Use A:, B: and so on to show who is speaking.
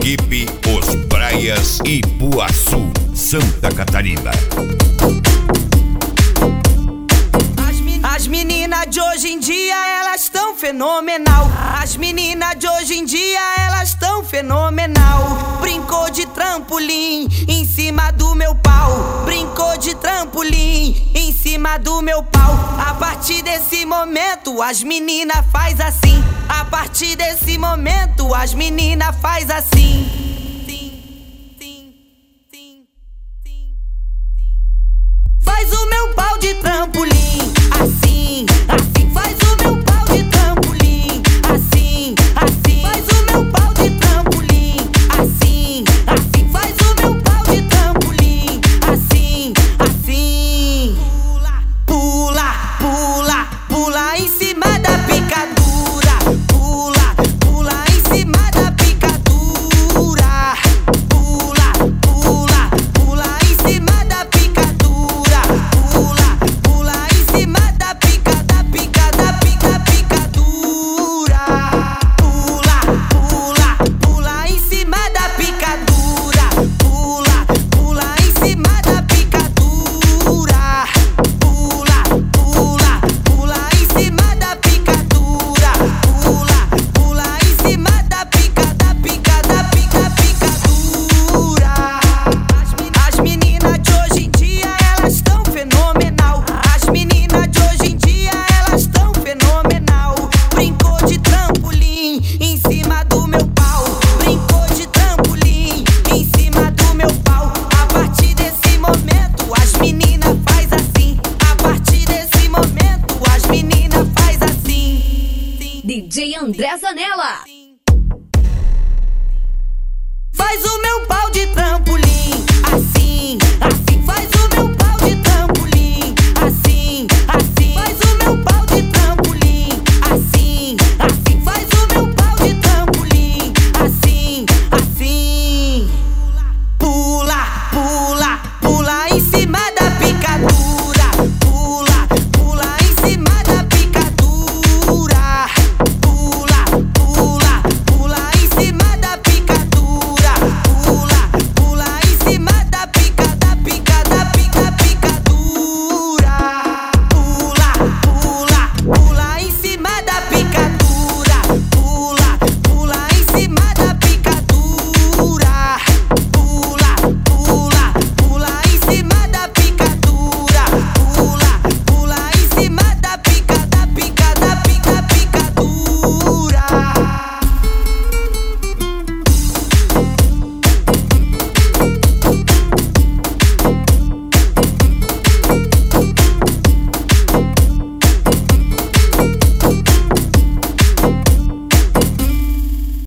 A: Equipe Os Praias Ipuaçu, Santa Catarina.
B: As meninas de hoje em dia, elas tão fenomenal. As meninas de hoje em dia, elas tão fenomenal. Brincou de trampolim em cima do meu pau. Brincou de trampolim em cima do meu pau. A partir desse momento, as meninas faz assim. A partir desse momento, as meninas faz assim. Faz o meu pau de trampolim, assim, assim. Faz o meu pau de trampolim, assim, assim. Faz o meu pau de trampolim, assim, assim. Faz o meu pau de trampolim, assim, assim. Pula, pula, pula, pula em cima da picadura. Pula, pula em cima da picadura. Pula, pula, pula em cima da picadura. Pula, pula em cima da pica, da pica, da pica, picadura. Pula, pula, pula em cima da picadura. Pula, pula em cima da picadura. Pula, pula, pula em cima da picadura. Pula, pula em cima da pica, da pica, da pica, picadura. As meninas de hoje em dia, elas tão fenomenal. As meninas de hoje em dia, elas tão fenomenal. Brincou de trampolim em cima do meu pau. Brincou de trampolim em cima do meu pau. A partir desse momento, as meninas faz assim. A partir desse momento, as meninas faz assim.
C: DJ André Zanella.
B: Faz o meu pau de trampolim.